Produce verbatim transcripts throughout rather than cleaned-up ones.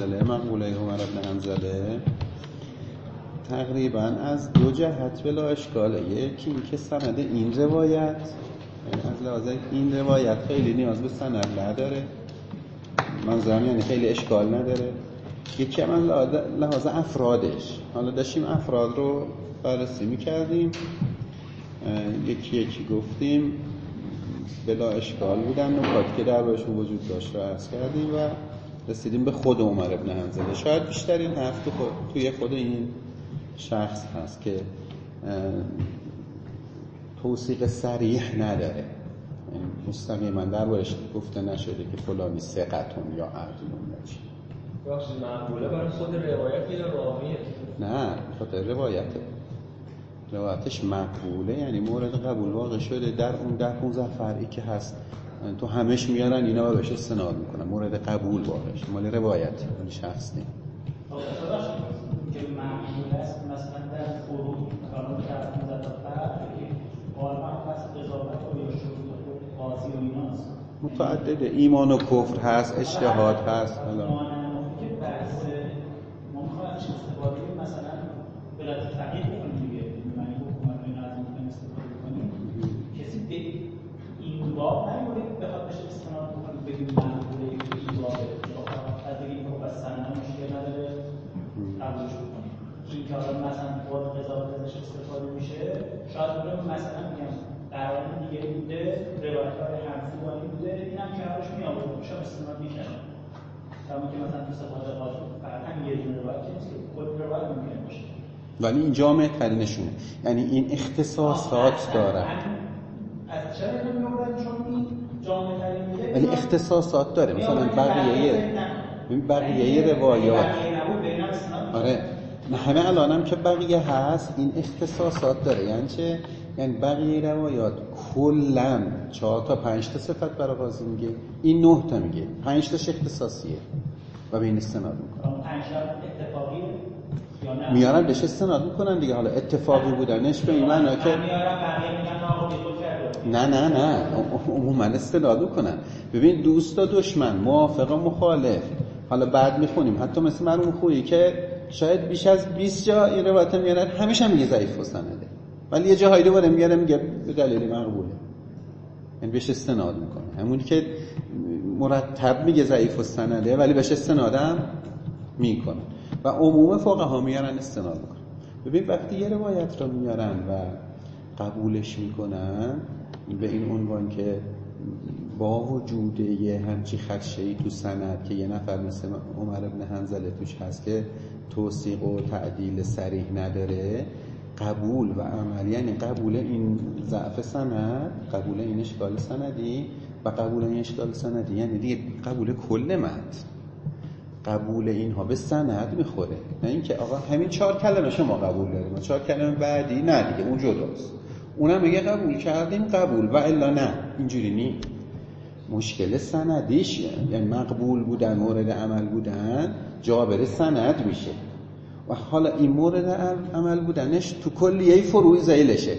حنظله، مقبوله عمر بن حنظله تقریبا از دو جهت بلا اشکاله. یکی این که سند این روایت از لحاظ این روایت خیلی نیاز به سند نداره، منظورم یعنی خیلی اشکال نداره. یکی هم لحاظ افرادش، حالا داشتیم افراد رو بررسی میکردیم، یکی یکی گفتیم بلا اشکال بودن، نکاتی که در باشون وجود داشت رو عرض کردیم و رسیدیم به خود عمر بن حنظله. شاید بیشتر این حرف تو خود، توی خود این شخص هست که توثیق صریح نداره، مستقیما دربارش گفته نشده که فلانی ثقتون یا عدلون باشه. بخشی مقبوله برای خود روایت یا راویه؟ نه، خود روایته. روایتش مقبوله یعنی مورد قبول واقع شده در اون ده پونزده فرعی که هست، تو همش میارن اینا و بهش استناد میکنن، مورد قبول واقع شده، مال روایت اون شخص نیست. که مقبول است مثلا در فروع کارون در پونزده فرعی قالبا پس قضاوت و یا شروط قاضی و ایناست، متعدده، ایمان و کفر هست، اجتهاد هست. حالا که بحث ما میخوایم استفاده مثلا بلاد فقیه بکنیم دیگه، معنی حکومت رو این از ممکن استفاده کنیم، کسی به این باب نمی‌باید بخواد بشه استناد بکنیم بگیم مقبوله که این بابه، فقط بگیم که بس سنده مشکل نداره قبولش بکنیم. این که حالا مثلا باید قضاوت ازش استفاده میشه، شاید بگیم مثلا میگم قرار دیگه بوده، روایت‌های حرفی بانی بوده، این هم کنارش می‌آورد میشه استناد می‌کنه. کما که مثلا تو صفات قاضی فقط هم یه دونه روایت نیست که کل روایت ممکن باشه. ولی این جامع ترینشونه، یعنی این اختصاصات داره. از چرا اینو می‌آورن؟ چون این جامع ترین میگه ولی اختصاصات داره، مثلا بقیه بقیه روایات. آره، همه الانم که بقیه هست این اختصاصات داره. یعنی چه؟ یعنی بقیه روایات کلاً چهار تا پنج تا صفت برای قاضی میگه، این نه تا میگه، پنج تاش اختصاصیه و به این استناد میکنن. پنج تا اتفاقیه یا نه؟ میارن بهش استناد میکنن دیگه. حالا اتفاقی بودنش به این معنا که میارن بقیه میگن آقا بیخود کرده. نه نه نه عموما استناد میکنن. ببین دوست و دشمن، موافق و مخالف، حالا بعد میخونیم حتی مثل مرحوم خویی که شاید بیش از بیست جا این روایت میارن، همیشه هم میگه ضعیف و سنده، ولی یه جاهایی دوباره میاره میگه به دلیل مقبوله، یعنی بهش استناد میکنه. همونی که مرتب میگه ضعیف و سنده ولی بهش استنادم میکنه و عموم فقها میارن استناد میکنن. ببین وقتی یه روایت رو میارن و قبولش میکنن به این عنوان که با وجود یه همچی خدشه‌ای تو سند که یه نفر مثل عمر بن حنظله توش هست که توثیق و تعدیل صریح نداره، قبول و عمل، یعنی قبول این ضعف سند، قبول این اشکال سندی و قبول این اشکال سندی، یعنی دیگه قبول کل متن، قبول اینها به سند میخوره. نه اینکه آقا همین چهار کلمه شما قبول داریم، چهار کلمه بعدی نه دیگه، اون جداست، اونم میگه قبول کردیم قبول و الا نه، اینجوری نی. مشکل سندیش یعنی مقبول بودن، مورد عمل بودن جابر سند میشه و حالا این مورد عمل بودنش تو کلیه فروعی ذیلشه.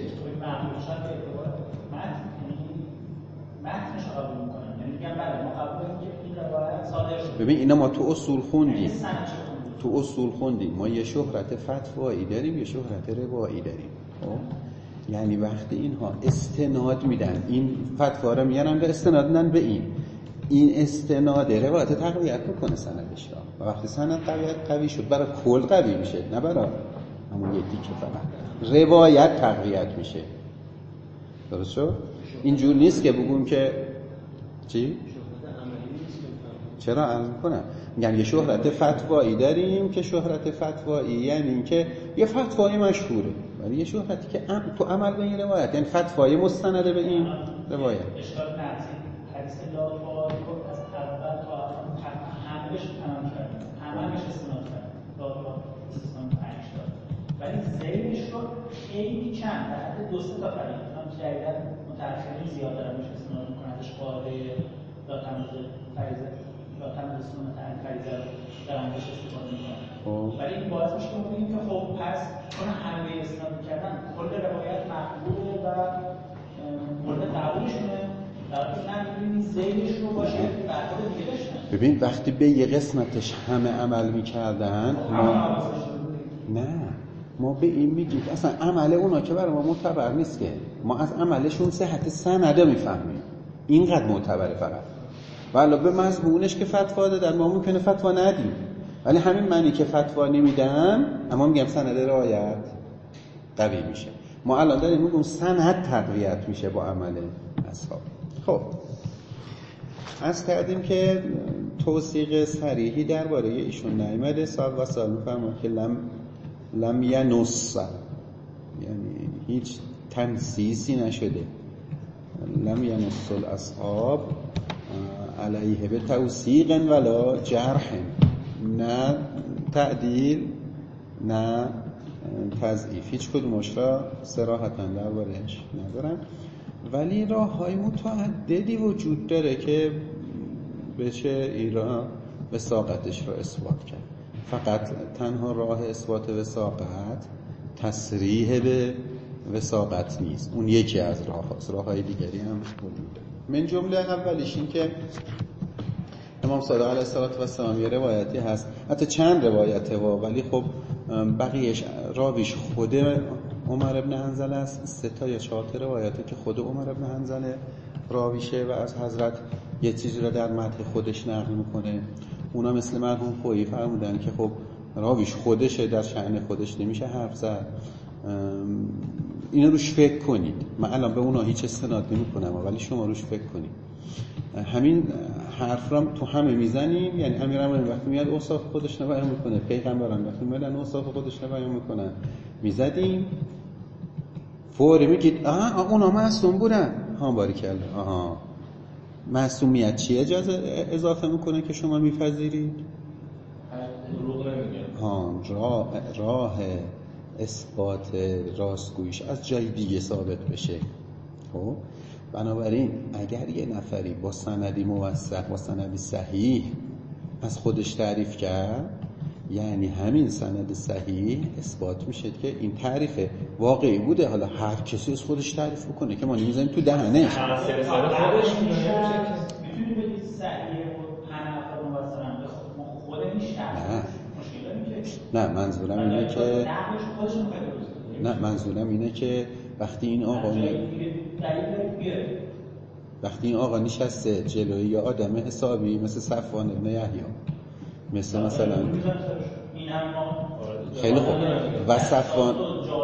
ببین اینا ما تو اصول خوندیم، تو اصول خوندیم ما یه شهرت فتوایی داریم، یه شهرت روایی داریم. یعنی وقتی اینها استناد میدن، این فتوا رو میارن به استناد میدن به این این استناد روایت تقویت میکنه سندش را و وقتی سند قویت قوی شد برای کل قوی میشه، نه برای همون یه دیگه فقط روایت تقویت میشه. درست شد؟ اینجور نیست که بگیم که چی؟ چرا عرض میکنم؟ یعنی یه شهرت فتوایی داریم که شهرت فتوایی یعنی این که یه فتوای مشهوره، ولی یه شهرتی که تو عمل به این روایت، یعنی فتوای مستنده به این روایت. اشکال نفسی حدیث لا تعارض از اول تا آخر همش تمام کردیم، همش استناد کردیم تا تا استثنا پنج تا، ولی ذیلش رو خیلی کم در حد دو سه تا فرق هم جدیدا متأخرین زیاد دارن بهش استناد میکنن، ازش قاعده یا تمام فریضه یا تمام سنت فریضه دارن بهش استفاده میکنن. ولی این باعث میشه که ما بگیم که خب پس چون همه استناد کردن کل روایت مقبوله و مورد قبولشونه، در واقع نه می‌بینیم ذیلش رو باشه بعد دیگه داشتن ببین وقتی به یه قسمتش همه عمل میکردن ما نه ما به این میگیم اصلا عمل اونا که برای ما معتبر نیست که ما از عملشون صحت سنده میفهمیم اینقدر معتبره فقط ولی به مضمونش که فتوا دادن ما ممکنه فتوا ندیم ولی همین معنی که فتوا نمیدم اما میگم سند رعایت قوی میشه ما الان داریم میگم سند تقویت میشه با عمل اصحاب. خب از کردیم که توثیق صریحی درباره ایشون نیامده سال و سال میفرما که لم لم ینص یعنی هیچ تنصیصی نشده لم ینص الاصحاب علیه به توثیق ولا جرح نه تعدیل نه تضعیف هیچ کدومش را صراحتاً درباره‌اش ندارن ولی راه‌های متعددی وجود داره که بشه ایران وثاقتش رو اثبات کرد فقط تنها راه اثبات وثاقت تصریح به وثاقت نیست اون یکی از راه‌هاست راه‌های دیگری هم وجود داره من جمله اولیش این که امام صادق علیه السلام یه روایتی هست حتی چند روایته و ولی خب بقیهش راویش خود عمر ابن حنظله است سه تا یا چهار تا روایته که خود عمر ابن حنظله راویشه و از حضرت یه چیزی رو در متن خودش نقل میکنه اونا مثل مرحوم خویی فرمودن که خب راویش خودشه در شأن خودش نمیشه حرف زد اینا روش فکر کنید من الان به اونا هیچ استناد نمیکنم ولی شما روش فکر کنید همین حرف را تو همه میزنیم یعنی امیرالمومنین وقتی میاد اوصاف خودش رو بیان میکنه پیغمبران وقتی میادن اوصاف خودش رو بیان میکنن میزدیم فوری میگید آها اونا معصوم بودن ها باریکلا آها معصومیت چی اجازه اضافه میکنه که شما میپذیرید دروغ نمیگه ها راه راه اثبات راستگوییش از جای دیگه ثابت بشه خب بنابراین اگر یه نفری با سندی موثق با سندی صحیح از خودش تعریف کرد یعنی همین سند صحیح اثبات میشه که این تعریف واقعی بوده حالا هر کسی از خودش تعریف بکنه که ما نمیزنیم تو دهنش سر خودش میتونی بگید صحیح و پناه مثلا ما خود میشناسیم نه نه منظورم اینه که نه منظورم اینه که وقتی این آقا وقتی این آقا نشسته جلوی یا آدم حسابی مثل صفوان ابن یحیی مثل مثلا خیلی خوب و صفوان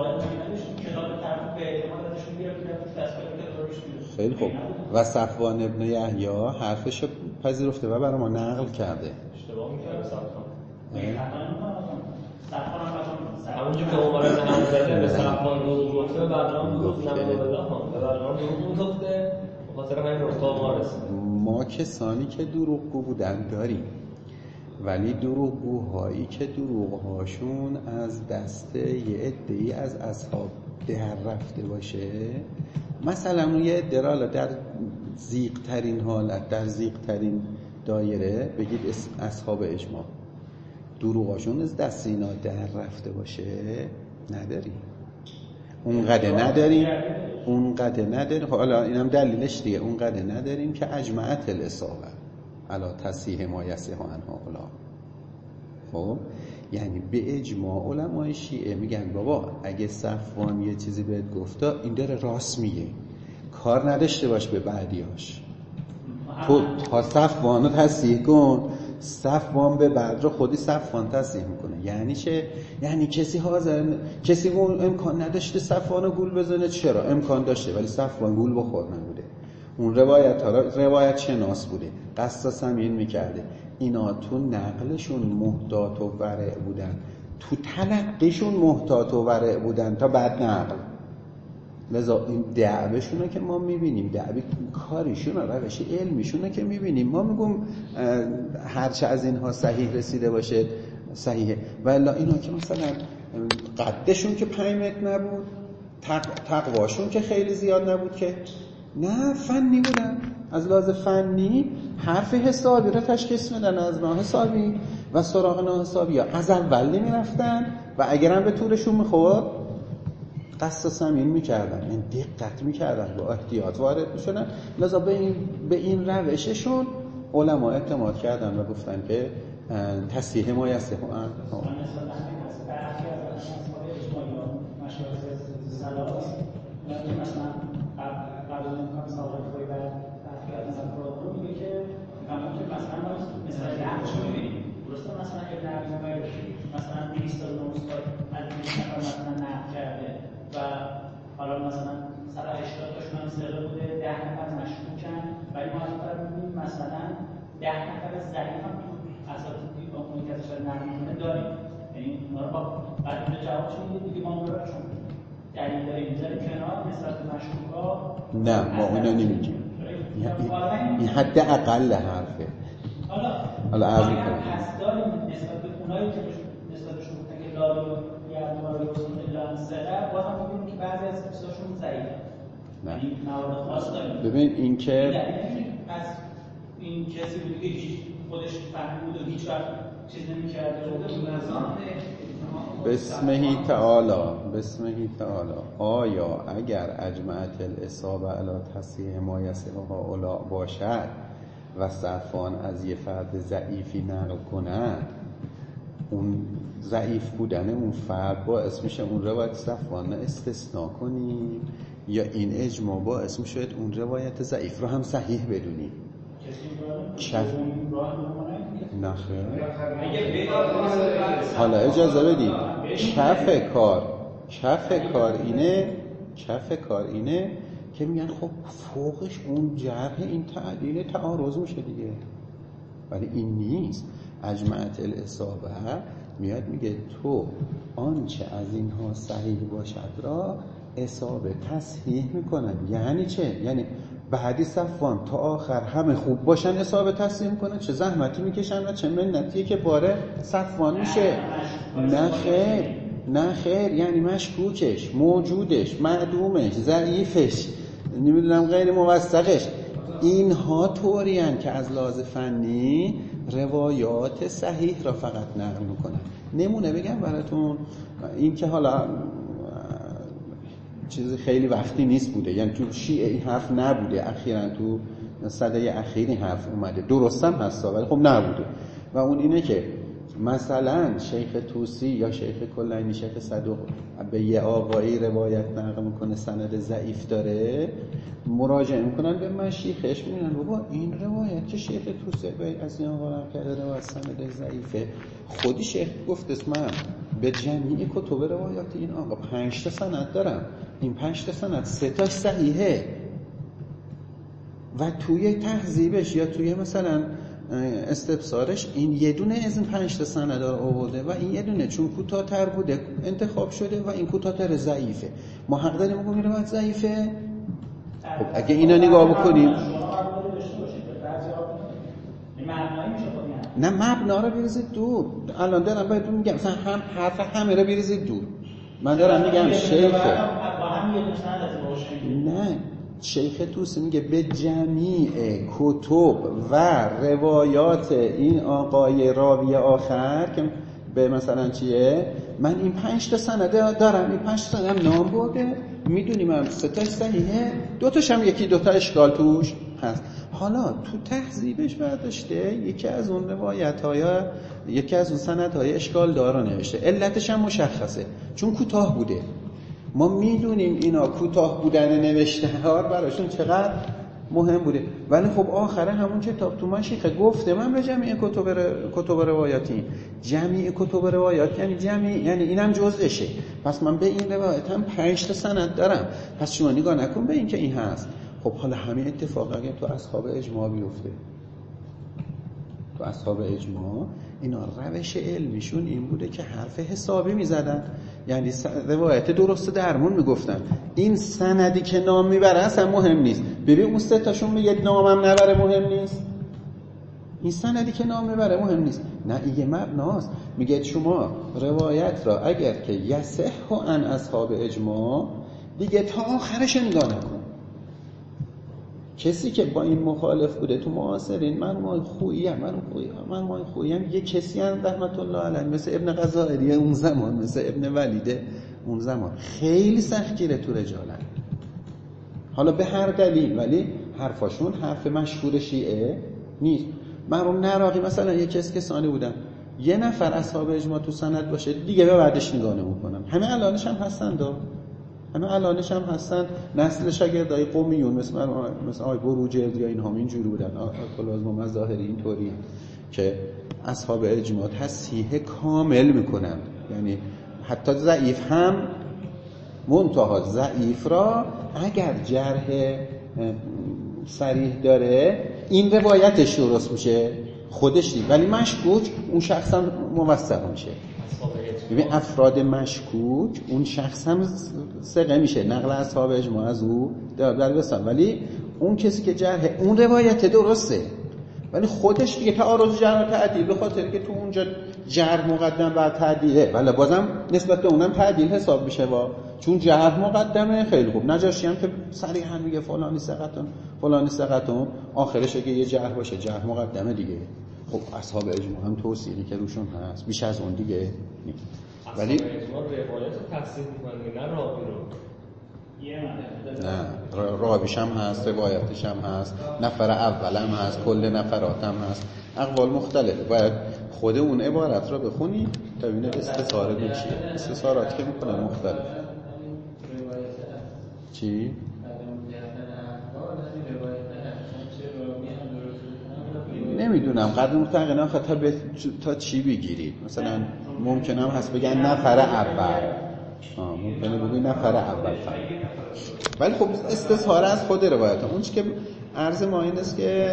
خیلی خوب و صفوان ابن یحیی حرفش پذیرفته و برای ما نقل کرده اشتباه می‌کنه صفوان همونجور که عمر ابن حنظله به صفوان دروغ گفته بعداً گفت نه بالله به بعداً دروغ گفته بخاطر همین رفتار ما رسید ما کسانی که دروغگو بودن داریم ولی دروغگوهایی که دروغهاشون از دست یه عده‌ای از اصحاب در رفته باشه مثلا اون یه عده در ضیق ترین حالت در ضیق ترین دایره بگید اصحاب اجماع دروغاشون از دست اینا در رفته باشه نداریم اونقدر نداریم اونقدر نداریم حالا اینم دلیلش دیگه اونقدر نداریم که اجمعت الاصابه علا تصحیح ما یصح عنها علا خب یعنی به اجماع علمای شیعه میگن بابا اگه صفوان یه چیزی بهت گفته این داره راست میگه کار نداشته باش به بعدیاش تو تا صفوان رو تصحیح کن صفوان به بعد رو خودی صفوان تصحیح میکنه یعنی چه؟ یعنی کسی حاضر کسی اون امکان نداشته صفوان رو گول بزنه چرا؟ امکان داشته ولی صفوان گول بخور نبوده اون روایت ها روایت شناس بوده قصد سمین میکرده اینا تو نقلشون محتاط و ورع بودن تو تلقیشون محتاط و ورع بودن تا بعد نقل لذا این دعوشونه که ما میبینیم دعوی کاریشونه روش علمیشونه که میبینیم ما میگم هرچه از اینها صحیح رسیده باشه صحیحه ولی اینا که مثلا قدشون که پنج متر نبود تقواشون که خیلی زیاد نبود که نه فنی بودن از لحاظ فنی حرف حسابی رو تشخیص میدن از ناحسابی و سراغ ناحسابی یا از اول نمیرفتن و اگرم به طورشون میخورد قصد سمین میکردن این دقت میکردن با احتیاط وارد میشدن لذا به این, به این روششون علما اعتماد کردن و گفتن که تصحیح ما یسته هم مثلا همین هست برخی از اصحاب اجماعی مشایخ سلاس مثلا قبل نمی‌کنم سوال خوبی و برخی از مثلا پروتو میگه که همون که مثلا ما مثلا نقش می‌بینیم درسته مثلا ابن عبی عمر مثلا دویست و نه استاد از این نفر مثلا نقل کرده و حالا مثلا صد و هشتاد تاشون هم ثقه بوده ده نفر مشکوکن ولی ما الان می‌بینیم مثلا ده نفر ضعیف هم تو اساتید اون که ازش نقل می‌کنه داریم یعنی اونا رو با بعد اینجا جوابشون میده دیگه ما اون رو چون دلیل داریم می‌ذاریم کنار نسبت به مشکوک‌ها نه ما اونو نمیگیم این حد اقل حرفه حالا حالا عرض می‌کنم پس داریم نسبت به اونایی که نسبت بهشون گفتن که لارو یا مارو الا سره باز هم می‌بینیم که بعضی از چیزاشون ضعیفه نه یعنی موارد خاص داریم ببین این که از این کسی بود که خودش فهمی بود و هیچ وقت چیز نمی‌کرده بود نظام بسمهی تعالی بسمهی تعالی آیا اگر اجمعت الاصابه علی تصحیح ما یصحها اولا باشد و صفوان از یه فرد ضعیفی نقل کند اون ضعیف بودن اون فرد باعث میشه اون روایت صفوان استثناء کنیم یا این اجماع باعث میشه اون روایت ضعیف رو هم صحیح بدونیم چف... نخیر حالا اجازه بدید کف کار کف کار اینه کف کار اینه که میگن خب فوقش اون جرح این تعدیل تعارض میشه دیگه ولی این نیست اجمعت الاصابه میاد میگه تو آنچه از اینها صحیح باشد را اصابه تصحیح میکنن یعنی چه؟ یعنی بعدی صفوان تا آخر همه خوب باشن اصابه تصحیح میکنن چه زحمتی میکشن و چه منتیه که باره صفوان میشه نه خیر نه خیر یعنی مشکوکش موجودش معدومش ضعیفش نمیدونم غیر موثقش اینها طورین که از لحاظ فنی روایات صحیح را فقط نقل میکنن نمونه بگم براتون این که حالا چیز خیلی وقتی نیست بوده یعنی تو شیعه این حرف نبوده اخیراً تو صده اخیری حرف اومده درستم هستا ولی خب نبوده و اون اینه که مثلا شیخ توسی یا شیخ کلینی شیخ صدوق به یه آقایی روایت نقل میکنه سند ضعیف داره مراجعه میکنن به مشیخش میگن بابا این روایت که شیخ توسی از این آقا نقل کرده روایت سند ضعیفه خودی شیخ گفت اسمم به جمعی کتب روایات این آقا پنج تا سند دارم این پنج تا سند سه تاش صحیحه و توی تهذیبش یا توی مثلا استبصارش این یه دونه از این پنج تا سند رو آورده و این یه دونه چون کوتاه‌تر بوده انتخاب شده و این کوتاه‌تر ضعیفه ما حق داریم بگیم روایت ضعیفه خب اگه اینا نگاه بکنیم نه مبنا رو بریزید دور الان دارم بهتون میگم مثلا هم حرف همه رو بریزید دور من دارم میگم شیخ نه شیخ توسی میگه به جمیع کتب و روایات این آقای راوی آخر که به مثلا چیه من این پنج تا سند دارم این پنج تا سند نام برده میدونیم هم سه تاش صحیحه دو تاش هم یکی دو تا اشکال توش هست حالا تو تهذیبش برداشته یکی از اون روایت‌های یکی از اون سندهای اشکال دارا نوشته علتش هم مشخصه چون کوتاه بوده ما میدونیم اینا کوتاه بودن نوشته ها براشون چقدر مهم بوده ولی خب آخره همون کتاب تو مشیخ گفته من به جمعی کتب ر... کتب روایاتی جمعی کتب روایات یعنی جمعی یعنی اینم جزءشه پس من به این روایت هم پنج تا سند دارم پس شما نگاه نکن به این که این هست خب حالا همین اتفاق اگه تو اصحاب اجماع بیفته تو اصحاب اجماع اینا روش علمیشون این بوده که حرف حسابی میزدن یعنی روایت درست درمون میگفتن این سندی که نام میبره اصلا مهم نیست ببین اون سه تاشون میگه نامم نبره مهم نیست این سندی که نام میبره مهم نیست نه این مبناست میگه شما روایت را اگر که یصح عن اصحاب اجماع دیگه تا آخرش نگاه نکن کسی که با این مخالف بوده تو معاصرین من ما خوییم من خوییم من ما خوییم یه کسی هم رحمت الله علیه مثل ابن غزائری اون زمان مثل ابن ولیده اون زمان خیلی سختگیره تو رجالن حالا به هر دلیل ولی حرفاشون حرف مشهور شیعه نیست مرحوم نراقی مثلا یه کس کسانی بودن یه نفر اصحاب اجماع تو سند باشه دیگه به بعدش نگاه نمی‌کنن. همه الانش هم هستن دا همه الانش هم هستن. نسل شاگردای قومیون مثل مثل آقای بروجرد یا اینها اینجوری بودن. آقای آزمون ظاهری اینطوری که اصحاب اجماع تصحیح کامل میکنن، یعنی حتی ضعیف هم منتها ضعیف را اگر جرح صریح داره این روایتش درست میشه خودش دید، ولی مشکوک اون شخص هم موثق میشه. ببین افراد مشکوک اون شخص هم ثقه میشه، نقل اصحاب اجماع از او در بسن، ولی اون کسی که جرح اون روایت درسته ولی خودش دیگه تعارض جرح و تعدیل به خاطر که تو اونجا جرح مقدم بر تعدیله، ولی بازم نسبت به اونم تعدیل حساب میشه با چون جرح مقدمه. خیلی خوب. نجاشی هم که صریحا میگه فلانی ثقتون فلانی ثقتون، آخرش اگه یه جرح باشه جرح مقدمه دیگه. خب اصحاب اجماع هم توصیقی که روشون هست بیش از اون دیگه نیست. ولی اصحاب اجماع روایت رو تصحیح میکنه نه راوی رو. نه راویش هم هست، روایتش هم هست، نفر اول هم هست، کل نفرات هم هست، اقوال مختلفه. باید خود اون عبارت رو بخونی تا ببینید استثاره به چیه. استثارات که میکنن مختلف. چی؟ نمیدونم قدر متقنه خطا به تا چی بگیرید. مثلا ممکنه هم هست بگن نفر اول، آه ممکنه بگید نفر اول فقط، ولی خب استظهار از خود روایت. اون چی که عرض ما این است که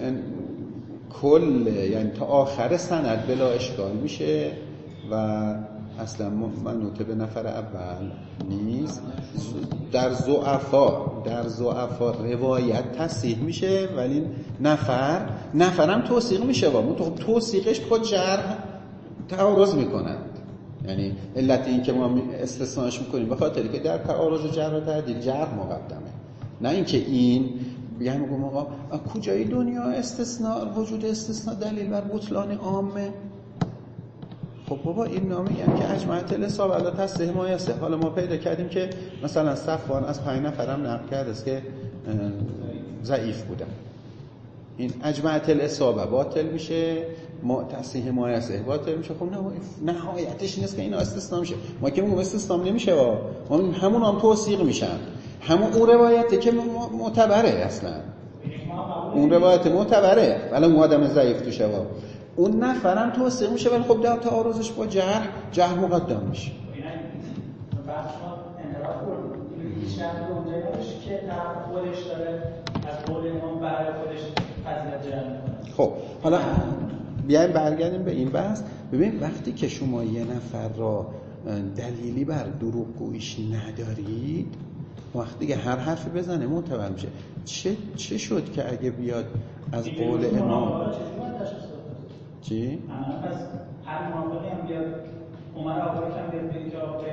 کل یعنی تا آخر سند بلا اشکال میشه و اصلا منوط به نفر اول نیست. در ضعفا در ضعفا روایت تصحیح میشه ولی نفر نفرم توثیق میشه و اون توثیقش با جرح تعارض میکنند. یعنی علت این که ما استثناش میکنیم به خاطری که در تعارض جرح و تعدیل جرح مقدمه، نه اینکه این بیان میگم آقا کجای دنیا استثناء وجود استثناء دلیل بر بطلان عامه. خب بابا این نامه یعنی که اجمعت الاصابه علی تصحیح ما یسه. حالا ما پیدا کردیم که مثلا صفوان از پنج نفرم نقل کرده است که ضعیف بودن، این اجمعت الاصابه باطل میشه، ما تصحیح ما یسه باطل میشه. خب نه نهایتش نیست که اینا استثناء میشه. ما که میگم استثناء نمیشه وا همون هم توثیق میشن، همون اون روایته که معتبره، اصلا اون روایت معتبره ولی اون آدم ضعیف توشه وا اون نفرم توثیق میشه ولی خب در تعارضش با جرح جرح مقدم میشه. بخش ما انحراف رو بیشتر رو اونجایی نمیشه که طرف خودش داره از قول امام برای خودش فضیلت جلب میکنه. خب حالا بیایم برگردیم به این بحث. ببین وقتی که شما یه نفر را دلیلی بر دروغگوییش ندارید، وقتی که هر حرفی بزنه معتبر میشه. چه چه شد که اگه بیاد از قول امام چی؟ اما پس هر موافقی هم بیاد عمر آقایی هم بیاد بگید که آقای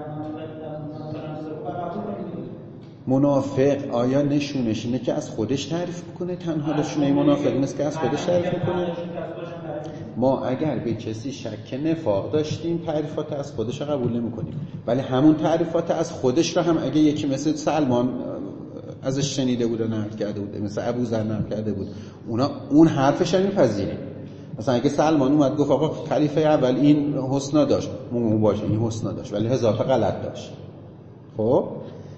منافق آیا نشونش اینه که از خودش تعریف کنه؟ تنها نشونه منافق نیست که از خودش تعریف کنه. ما اگر به کسی شک نفاق داشتیم تعریفات از خودش رو قبول نمی کنیم، ولی همون تعریفات از خودش رو هم اگه یکی مثل سلمان ازش شنیده بود و نقل کرده بود، مثل ابوذر نقل کرده بود، اونا اون حرفش رو میپذیریم. مثلا اگه سلمان اومد گفت آقا خلیفه اول این حسنا داشت، مو باشه این حسنا داشت ولی هزار تا غلط داشت. خب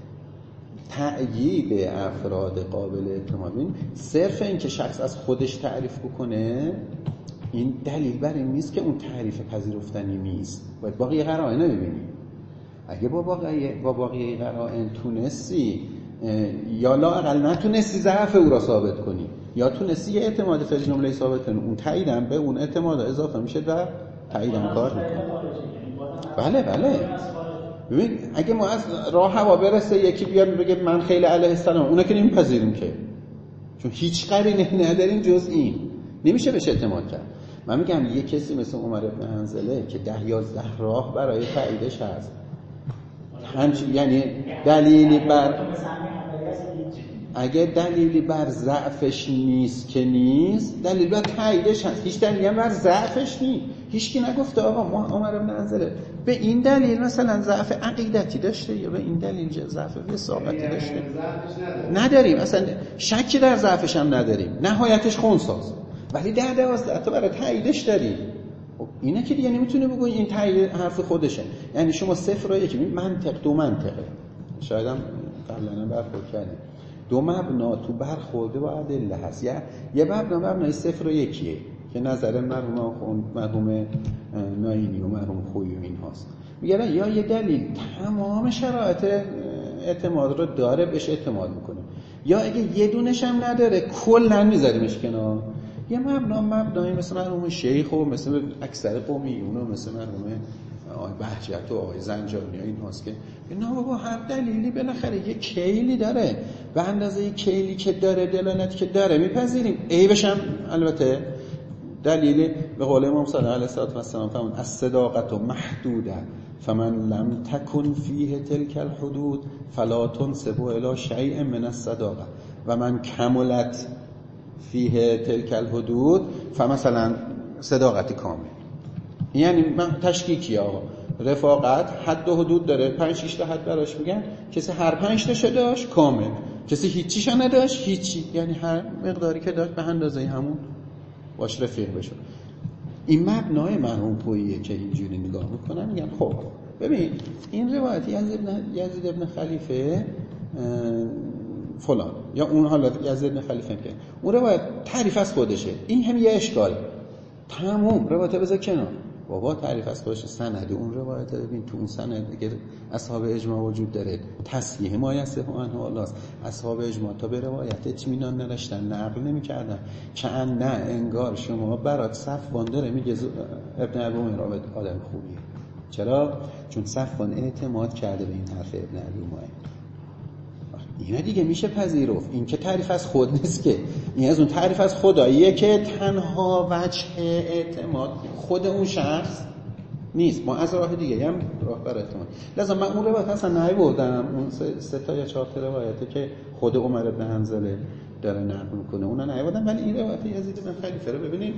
تأیید افراد قابل اعتماد، این صرف این که شخص از خودش تعریف بکنه این دلیل بر این نیست که اون تعریف پذیرفتنی نیست. باید باقی قرائن رو ببینیم. اگه با باقی با باقی قرائن تونستی یا لااقل نتونستی ضعف او را ثابت کنی یا تونستی یه اعتماد فعل جمله ثابت کنی، اون تاییدم به اون اعتماد اضافه میشه و تاییدم کار میکنه. بله بله. ببین اگه ما از راه هوا برسه یکی بیاد بگه من خیلی علیه السلام، اونا که نمیپذیریم که، چون هیچ قرینه نداریم جز این، نمیشه بهش اعتماد کرد. من میگم یه کسی مثل عمر بن حنظله که ده یازده راه برای تاییدش هست، همچنین یعنی دلیلی بر اگه دلیلی بر ضعفش نیست که نیست، دلیل بر تاییدش هست. هیچ دلیلی بر ضعفش نیست. هیچ کی نگفته آقا ما عمر بن حنظله به این دلیل مثلا ضعف عقیدتی داشته یا به این دلیل ضعف وساقتی داشته. نداریم، اصلا شکی در ضعفش هم نداریم. نهایتش خونساز، ولی ده دوازده تا برای تاییدش داری. خب اینه که دیگه نمیتونه بگوی این تایید حرف خودشه. یعنی شما صفر و یک منطق دو منطقه، شاید هم قبلا برخورد کردیم، دو مبنا تو برخورده با ادله هست. یا یه مبنا مبنای صفر و یکیه که نظر مرحوم مرحوم ناینی و مرحوم خویی و این هاست. میگه یا یه دلیل تمام شرایط اعتماد رو داره بهش اعتماد میکنه، یا اگه یه دونش هم نداره کلا میذاریمش کنار. یه مبنا مبنایی مثل مرحوم شیخ و مثل اکثر قومیون و مثل مرحوم آقای بهجت و آقای زنجانی و این هاست که اینا بابا هر دلیلی بالاخره یه کیلی داره، به اندازه یه کیلی که داره دلالتی که داره میپذیریم. عیبش هم البته دلیلی به قول امام صادق علیه السلام فرمود الصداقة محدوده فمن لم تكن فيه تلك الحدود فلا تنسب الى شيء من الصداقه و من کملت فيه تلك الحدود فمثلا صداقتی کامل. یعنی من تشکیکی آقا رفاقت حد و حدود داره، پنج شش تا حد براش میگن، کسی هر پنج تاشو داشت کامل، کسی هیچیش نداشت هیچی، یعنی هر مقداری که داشت به اندازه همون باش رفیق بشه. این مبنای مرحوم خوییه که اینجوری نگاه میکنن میگن خب ببین این روایت یزید ابن یزید ابن خلیفه فلان یا اون حالت یزید ابن خلیفه که اون روایت تعریف از خودشه، این هم یه اشکال، تمام روایت بذار کنار بابا، تعریف از خودش سند اون روایت ببین تو اون سند اگر اصحاب اجماع وجود داره تصحیح ما یصح عنه الله، اصحاب اجماع تا به روایت اطمینان نداشتن نقل نمی‌کردن که ان نه انگار شما برات صفوان داره میگه ابن ابی عمر آدم خوبیه. چرا؟ چون صفوان اعتماد کرده به این حرف ابن ابی عمر. اینا دیگه میشه پذیرفت. این که تعریف از خود نیست که، این از اون تعریف از خداییه که تنها وجه اعتماد خود اون شخص نیست، ما از راه دیگه هم راه بر اعتماد. لذا من اون روایت اصلا نبردم، اون سه, سه تا یا چهار تا روایته که خود عمر بن حنظله داره نقل میکنه اونا نبردم، ولی این روایت یزید بن خلیفه رو ببینید،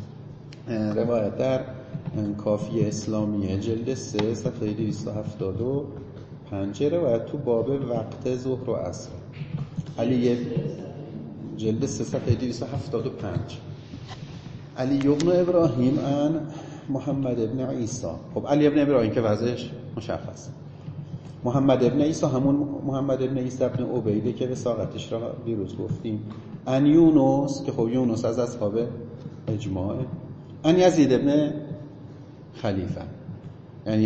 روایت در کافیه اسلامیه جلد سه صفحه دویست و هفتاد و پنج روایت تو باب وقت ظهر و عصر، علی جلد سه صفحه دویست و هفتاد و پنج. علی ابن ابراهیم ان محمد ابن عیسی. خب علی ابن ابراهیم که وضعش مشخص، محمد ابن عیسی همون محمد ابن عیسی ابن عبیده که وثاقتش را دیروز گفتیم، ان یونس که خب یونس از اصحاب اجماع، ان یزید ابن خلیفه، یعنی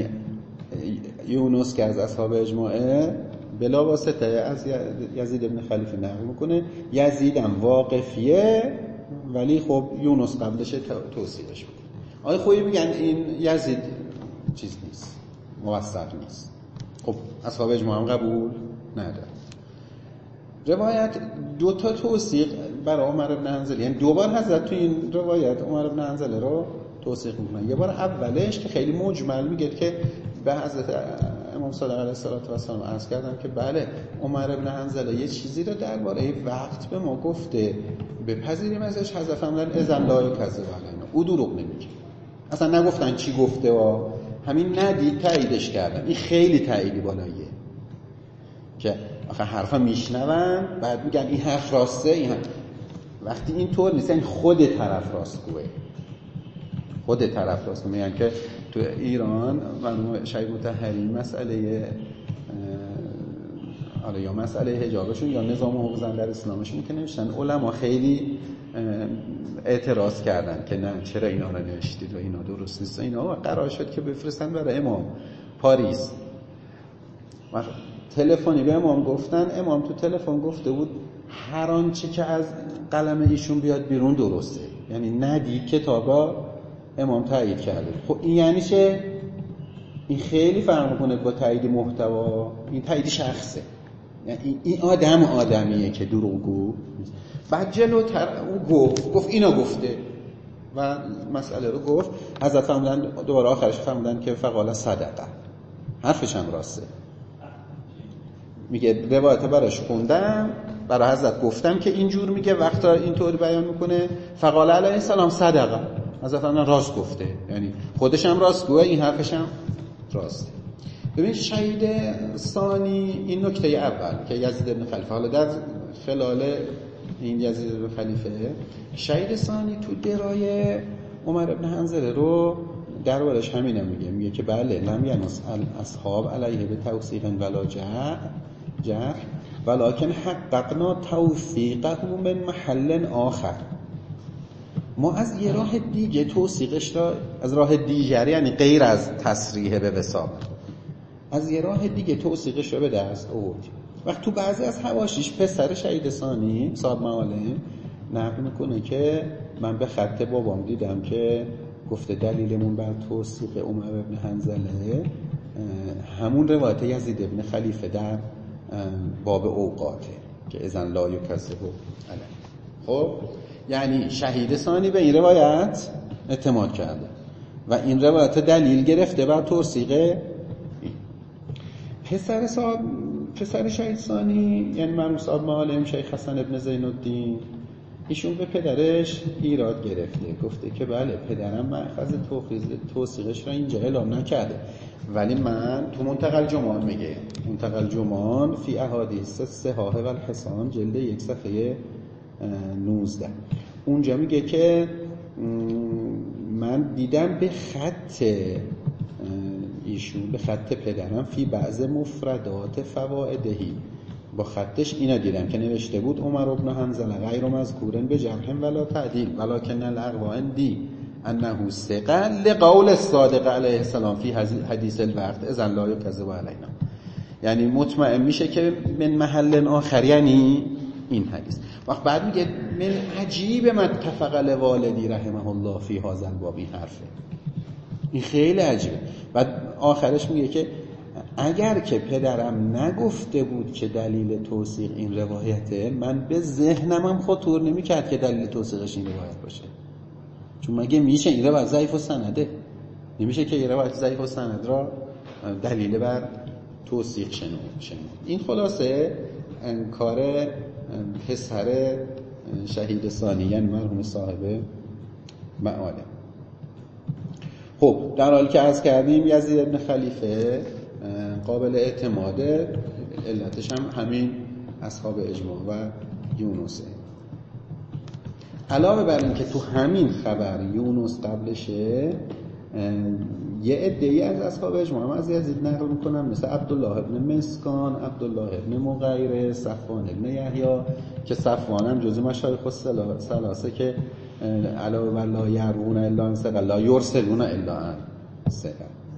یونس که از اصحاب اجماعه بلا واسطه از یزید ابن خلیفه نقل میکنه، یزید هم واقفیه ولی خب یونس قبلش توصیفش میکنه. آقای خویی میگن این یزید چیز نیست، موثق نیست. خب اصحاب اجماع هم قبول نداره. روایت دو تا توثیق برای عمر بن حنظله، یعنی دو بار حضرت تو این روایت عمر بن حنظله رو توثیق میکنن. یه بار اولش که خیلی مجمل میگه که به حضرت امام صادق علیه السلام عرض کردم که بله عمر بن حنظله یه چیزی رو درباره وقت به ما گفته، بپذیریم ازش. حضرت فرمودن اذن لا یکذب علینا، او دروغ نمیگه. اصلا نگفتن چی گفته و همین ندید تاییدش کردن. این خیلی تاییدی بالاییه که آخه حرفا میشنون بعد میگن این حرف راسته، این حرف. وقتی این طور نیست، این خود طرف راستگوه، خود طرف راست میگن که تو ایران مرحوم شهید مطهری مسئله حالا یا مسئله حجابشون یا نظام حقوق زن در اسلامشون که نوشتن، علما خیلی اعتراض کردن که نه چرا اینا رو نوشتید و اینا درست نیست. اینا قرار شد که بفرستن برای امام پاریس. تلفنی به امام گفتن، امام تو تلفن گفته بود هر آنچه که از قلم ایشون بیاد بیرون درسته، یعنی ندید کتابا امام تایید کرده. خب این یعنی چه؟ این خیلی فرق میکنه با تایید محتوا. این تایید شخصه، یعنی این آدم آدمیه که دروغگو. بعد جلوتر اون گفت گفت اینا گفته و مسئله رو گفت. حضرت فرمودن دوباره آخرش فرمودن که فقال صدقه، حرفش هم راسته. میگه روایت براش خوندم، برای حضرت گفتم که اینجور میگه وقتا اینطوری بیان میکنه، فقال علیه السلام صدقه، حضرت فرمودن راست گفته، یعنی خودش هم راست گوه، این حرفش هم راسته. ببین شهید ثانی این نکته اول که یزید بن خلیفه، حالا در خلال این یزید بن خلیفه. شهید ثانی تو درای عمر ابن حنظله رو دربارش همینه میگه، میگه که بله لم ینص اصحاب علیه به توثیق ولا جرح ولکن حققنا توثیقه من محل آخر. ما از یه راه دیگه توثیقش را، از راه دیگری یعنی غیر از تصریح به وثاق، از یه راه دیگه توثیقش رو به دست آوردیم. وقت تو بعضی از حواشیش پسر شهید ثانی صاحب معالم نقل میکنه که من به خط بابام دیدم که گفته دلیلمون بر توثیق عمر ابن حنظله همون روایت یزید ابن خلیفه در باب اوقاته که اذن لا یکذب علیه. خب یعنی شهید ثانی به این روایت اعتماد کرده و این روایت دلیل گرفته بر توثیق پسر صاحب پسر شهید ثانی، یعنی مرحوم صاحب معالم شیخ حسن ابن زین الدین، ایشون به پدرش ایراد گرفته، گفته که بله پدرم مأخذ توثیقش را اینجا اعلام نکرده، ولی من تو منتقى الجمان میگه، منتقى الجمان فی احادیث الصحاح و الحسان جلد یک صفحه نوزده، اونجا میگه که من دیدم به خط ایشون، به خط پدرم فی بعض مفردات فوائدهی، با خطش اینا دیدم که نوشته بود عمر ابن حنظله غیر مذکورن به جرح ولا تعدیل ولکن الاقوا عندی انه ثقه لقول الصادق علیه السلام فی حدیث الوقت اذن لا یکذب علینا. یعنی مطمئن میشه که من محل آخر، یعنی این حدیث. وقت بعد میگه من عجیب ما اتفق لوالدی رحمه الله فی هذا الباب، این حرفه این خیلی عجیبه. بعد آخرش میگه که اگر که پدرم نگفته بود که دلیل توثیق این روایته، من به ذهنم هم خطور نمی‌کرد که دلیل توثیقش این روایت باشه، چون مگه میشه این روایت ضعیف و سنده، نمیشه که این روایت ضعیف و سند را دلیل بر توثیق شنود. این خلاصه کار پسر شهید ثانی یعنی مرحوم صاحب معالم. خب در حالی که عرض کردیم یزید ابن خلیفه قابل اعتماده، علتش هم همین اصحاب اجماع و یونسه. علاوه بر این که تو همین خبر یونس قبلشه، یه عده‌ای از اصحاب اجماع هم از یزید نقل میکنن، مثل عبدالله ابن مسکان، عبدالله ابن مغیره، صفوان ابن یحیی که صفوان هم جزو مشایخ الثلاثه که علاوه بر لا یرون الا عن ثقه لا یرسلون الا عن ثقه.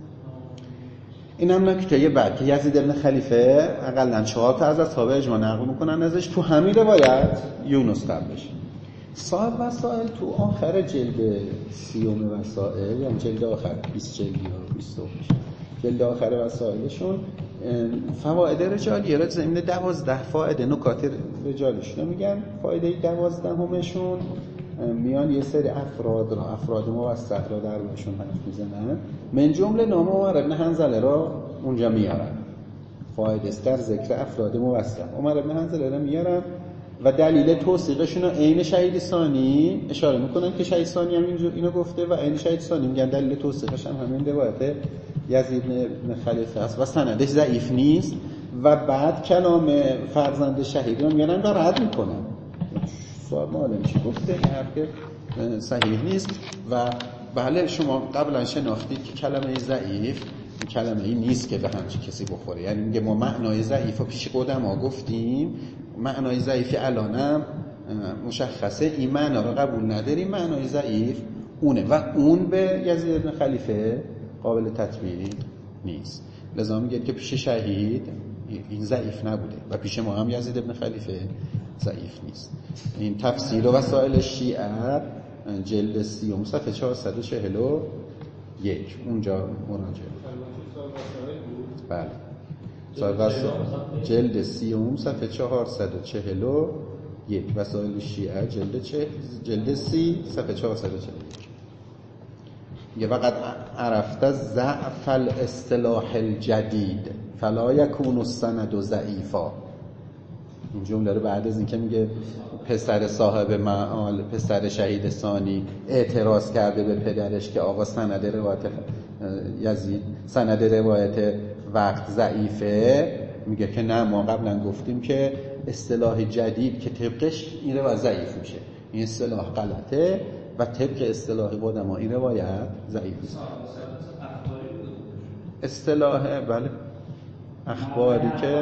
این هم نکته بعد که یزید ابن خلیفه اقلا چهار تا از اصحاب اجماع نقل میکنن ازش، تو همین روایت یونس قبلش. صاحب وسائل تو آخر جلد سیوم وسائل، یعنی جلد آخر بیست جلدی ها بیست جلد آخر وسائلشون فواید رجالیه را ضمن دوازده فایده نکات رجالشون میگن. فایده دوازده همشون میان یه سری افراد را، افراد موثق را در بهشون حرف میزنن، من جمله نام عمر ابن حنظله را اونجا میارن. فایده است در ذکر افراد موثق عمر ابن حنظله را میارن و دلیل توثیقشون رو عین شهید ثانی اشاره میکنن که شهید ثانی هم اینو گفته و عین شهید ثانی میگن دلیل توثیقش هم همین روایت یزید بن خلیفه است و سندش ضعیف نیست و بعد کلام فرزند شهید رو میارن و رد میکنن. صاحب معالم چی گفته؟ این حرف که صحیح نیست. و بله شما قبلا شناختید که کلمه ضعیف کلمه ای نیست که به همچین کسی بخوره، یعنی میگه ما معنای ضعیف رو پیش قدما گفتیم، معنای ضعیفی الانم مشخصه، این معنا رو قبول نداریم، معنای ضعیف اونه و اون به یزید بن خلیفه قابل تطبیق نیست. لذا میگه که پیش شهید این ضعیف نبوده و پیش ما هم یزید بن خلیفه ضعیف نیست. این تفسیر و وسائل شیعه جلد سیوم صفحه چهارصد و چهل و یک اونجا مراجعه. بله صاحب جلد سیوم صفحه چهارصد و چهل و یک وسائل شیعه جلد چه جلد سی صفحه چهارصد و چهل و یک. یه وقت عرفت ضعف الاصطلاح الجدید فلا یکون السند ضعیفا. این جمله رو بعد از این که میگه پسر صاحب معال پسر شهید ثانی اعتراض کرده به پدرش که آقا سند روایت یزید سند روایت وقت ضعیفه، میگه که نه ما قبلا گفتیم که اصطلاح جدید که طبقش این روایت ضعیف میشه. این اصطلاح غلطه و طبق اصطلاح قدما این روایت ضعیف است. اصطلاح بله اخباری که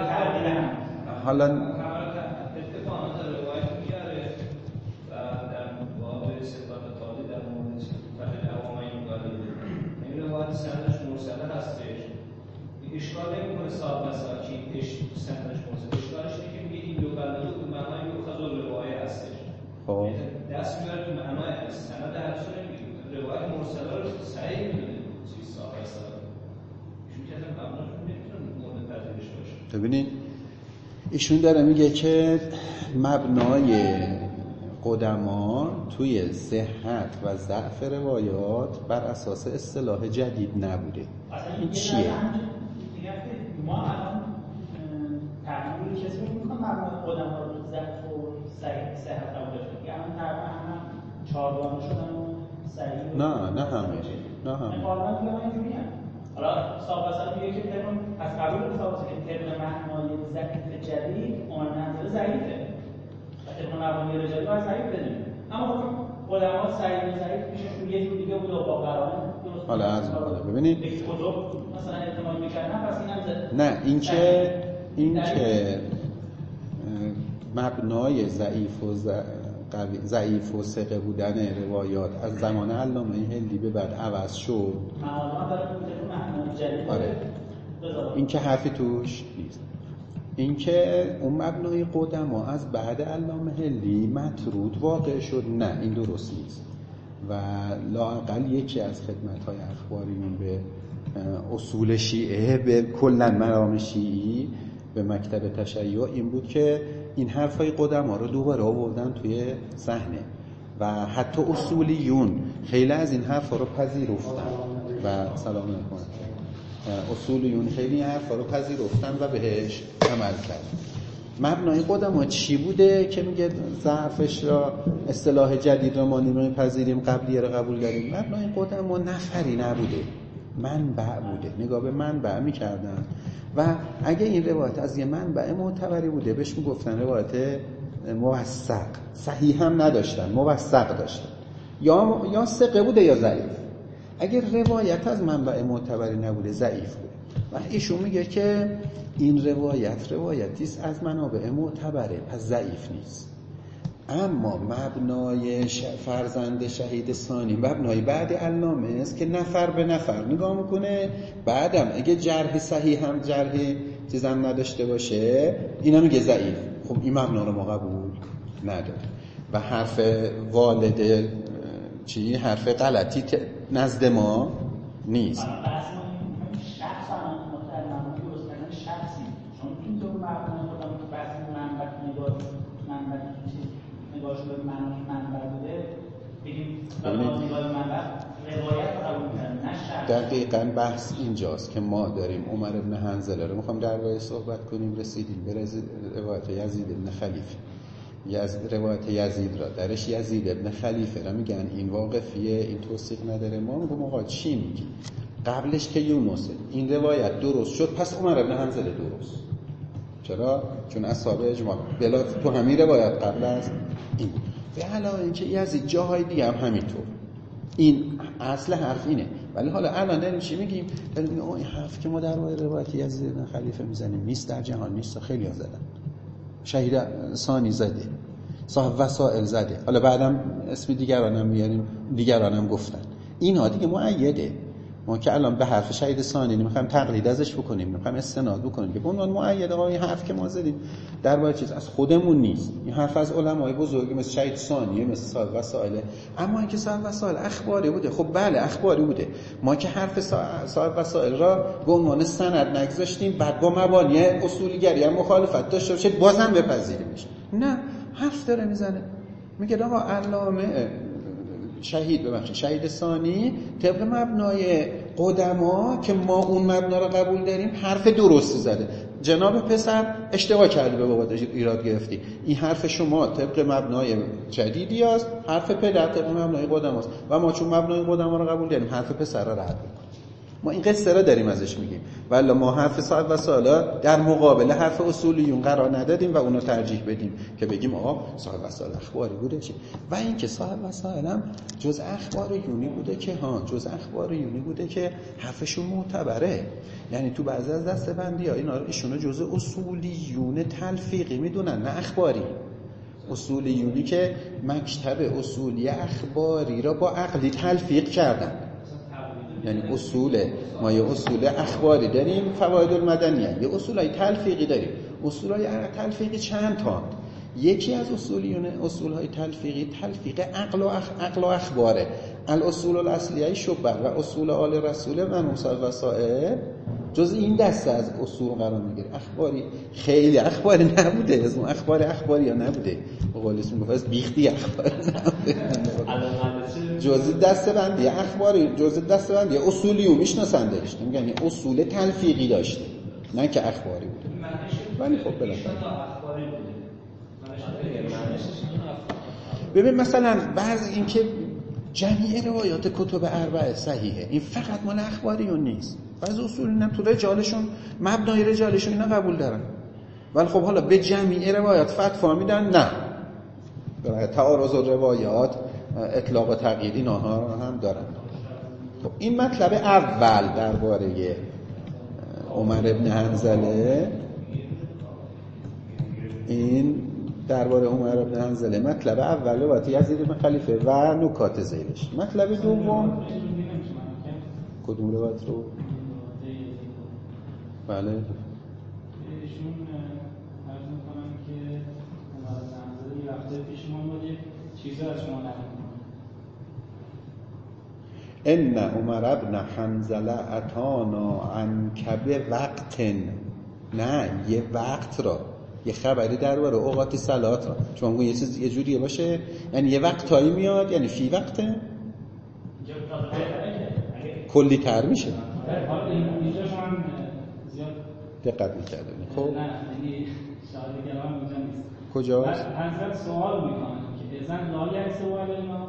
حالا اشکال نمی‌کنه صاحب مثلا که اش سندش مرسل اشکالش اینه که میگه این دو بلده به معنای یوخذ الروایه هستش. خب دست میاره تو معنای سند هر سوره میگه روایت مرسله رو صحیح میدونه چی صاحب مثلا چون که اصلا معناش نمیتونه مورد پذیرش باشه. ببینید ایشون داره میگه که مبنای قدما توی صحت و ضعف روایات بر اساس اصطلاح جدید نبوده. این چیه؟ ما الان تعبیر کسی رو میکنم مبنای قدما رو ضعف و صحت قبول داشتیم که الان تقریبا همه چهارگانه شدن و صحیح نه نه همه نه همه قانون دیگه همه اینجوری هم حالا صاحب اصلا میگه که طبق از قبول صاحب اصلا که طبق معنای ضعیف جدید اون منظر ضعیفه و طبق معنای جدید باید ضعیف بدیم اما قدما صحیح و ضعیف میشهشون یه جور دیگه بود و با قرانه درست حالا از ببینید مثلا احتمال میکردن پس این هم زد نه این که این که مبنای ضعیف و قوی ضعیف و ثقه بودن روایات از زمان علامه هندی به بعد عوض شد. آره این که حرفی توش نیست. این که اون مبنای قدما از بعد علامه هندی مطرود واقع شد، نه این درست نیست و لااقل یکی از خدمت‌های اخباریون به اصول شیعه به کلاً مرام شیعی به مکتب تشیع این بود که این حرفای قدما رو دوباره آوردن توی صحنه و حتی اصولیون خیلی از این حرفا رو پذیرفتن و سلام علیکم اصولیون خیلی این حرفا رو پذیرفتن و بهش عمل کردن. مبنای قدما چی بوده که میگه ضعفش را اصطلاح جدید را ما نمیپذیریم قبلیه را قبول داریم؟ مبنای قدما نفری نبوده، منبع بوده. نگاه به منبع میکردن و اگه این روایت از یه منبع معتبری بوده بهش میگفتن روایت موثق، صحیح هم نداشتن، موثق داشتن، یا یا ثقه بوده یا ضعیف. اگه روایت از منبع معتبری نبوده ضعیف بوده. و ایشون میگه که این روایت روایتی است از منابع معتبره پس ضعیف نیست. اما مبنای ش... فرزند شهید ثانی مبنای بعد علامه است که نفر به نفر نگاه میکنه، بعدم اگه جرح صحیح هم جرح چیزم نداشته باشه اینا میگه ضعیف. خب این مبنا رو ما قبول نداره و حرف والد چی حرف غلطی ت... نزد ما نیست. نگاهش به منبع بوده بگیم نگاه منبع روایت رو قبول می‌کنن نه شرط. دقیقاً بحث اینجاست که ما داریم عمر بن حنظله رو می‌خوام درباره‌اش صحبت کنیم، رسیدیم به روایت یزید بن خلیفه. یزید روایت یزید را درش یزید بن خلیفه را میگن این واقفیه، این توثیق نداره. ما میگیم آقا چی میگی؟ قبلش که یونسه این روایت درست شد پس عمر بن حنظله درست. چرا؟ چون اصحاب اجماع بلا تو همین روایت قبل از این به علاوه اینکه یزید جاهای دیگه هم همینطور. این اصل حرف اینه. ولی حالا الان داریم چی میگیم؟ داریم میگیم این حرف که ما در روایت یزید بن خلیفه میزنیم نیست در جهان نیست. خیلی ها زدن. شهید ثانی زده، صاحب وسائل زده، حالا بعدم اسم دیگرانم میاریم، دیگرانم گفتن. اینها دیگه مؤیده. ما که الان به حرف شهید ثانی نمیخوایم تقلید ازش بکنیم، نمیخوایم استناد بکنیم که به عنوان مؤید آقا این حرف که ما زدیم در واقع چیز از خودمون نیست. این حرف از علمای بزرگی مثل شهید ثانی، مثل صاحب وسائل. اما اینکه صاحب وسائل اخباری بوده، خب بله اخباری بوده. ما که حرف صاحب وسائل را به عنوان سند نگذاشتیم بعد با مبانی اصولیگری هم مخالفت داشته باشه بازم بپذیریمش. نه، حرف داره میزنه. میگه آقا علامه شهید ببخشید شهید ثانی طبق مبنای قدما که ما اون مبنا رو قبول داریم حرف درستی زده. جناب پسر اشتباه کردی به بابا ایراد گرفتی. این حرف شما طبق مبنای جدیدی است، حرف پدر طبق مبنای قدماست و ما چون مبنای قدما رو قبول داریم حرف پسر رو رد می‌کنیم. ما این قصه را داریم ازش میگیم، ولی ما حرف صاحب وسائل در مقابل حرف اصولیون قرار ندادیم و اونو ترجیح بدیم که بگیم آقا صاحب وسائل اخباری بوده چی. و این که صاحب وسائل هم جز اخبار یونی بوده که ها جز اخبار یونی بوده که حرفشون معتبره. یعنی تو بعضی از دسته‌بندی‌ها اینا ایشونو جز اصولیون تلفیقی میدونن، نه اخباری. اصولیونی که مکتب اصولی اخباری را با عقلی تلفیق کردن. یعنی اصول ما یه اصول اخباری داریم، فواید المدنیه، یه اصولای تلفیقی داریم. اصولای تلفیقی چند تا؟ یکی از اصولیون اصولهای تلفیقی تلفیق عقل و اخ... عقل و اخباره. الاصول الاصلیه شبر و اصول آل رسول و نوصل وسائل جز این دسته از اصول قرار میگیره. اخباری خیلی اخباری نبوده، از اون اخبار اخباری یا نبوده، به قول اسم گفت بیختی اخبار نبوده. جزء دسته‌بندی اخباری، جزء دسته‌بندی اصولی و میشناسندش، یعنی اصول تلفیقی داشته، نه که اخباری بوده. ولی خب بالاخره ببین مثلا بعض اینکه جمعی روایات کتب اربعه صحیحه، این فقط مال اخباریون نیست. بعضی اصولینا تو رجالشون مبنای رجالشون اینا قبول دارن، ولی خب حالا به جمعی روایات فتوا میدن نه. برای تعارض روایات اطلاق و تقیید اینها هم دارن. خب این مطلب اول درباره عمر ابن حنظله، این درباره عمر ابن حنظله مطلب اول روایت یزید بن خلیفه و نکات زیرش. مطلب دوم کدوم روایت رو؟ بله ایشون عرض می‌کنن که عمر بن حنظله یه وقته پیش ما بود چیزی از شما نمی‌کنه. ان عمر ابن حنظله اتانا عن کب وقت، نه یه وقت را، یه خبری درباره اوقات صلات را، چون یه چیز یه جوریه باشه، یعنی یه وقت تایی میاد، یعنی فی وقته کلی تر میشه. حالا اینجا شما زیاد دقت می‌کردن. خب نه یعنی شاید گرام اینجا نیست. کجاست؟ حضرت سوال میکنن که اذن لا یک سوال اینا